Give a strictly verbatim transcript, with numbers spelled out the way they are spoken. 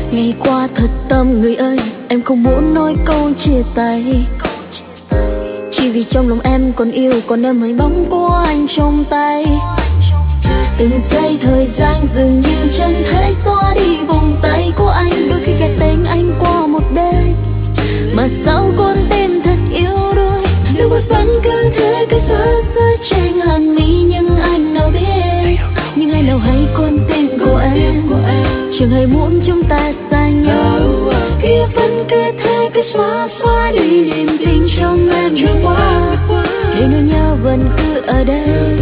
Ngày qua thật tâm người ơi, em không muốn nói câu chia tay. Chỉ vì trong lòng em còn yêu, còn nắm hai bóng của anh trong tay. Từng giây thời gian dường như chẳng thể xóa đi vòng tay của anh. Đôi khi gạt tên anh qua một bên, mà sao con tim thật yếu đuối. Nước mắt vẫn cứ thế cứ xóa xóa trên hàng mi. Nhưng anh nào biết, nhưng ai nào hay con tim của em chẳng hề muốn chúng ta xa nhau. Kia vẫn cứ thế cứ xóa xóa đi niềm tin trong em vừa qua, để nỗi nhớ vẫn cứ ở đây.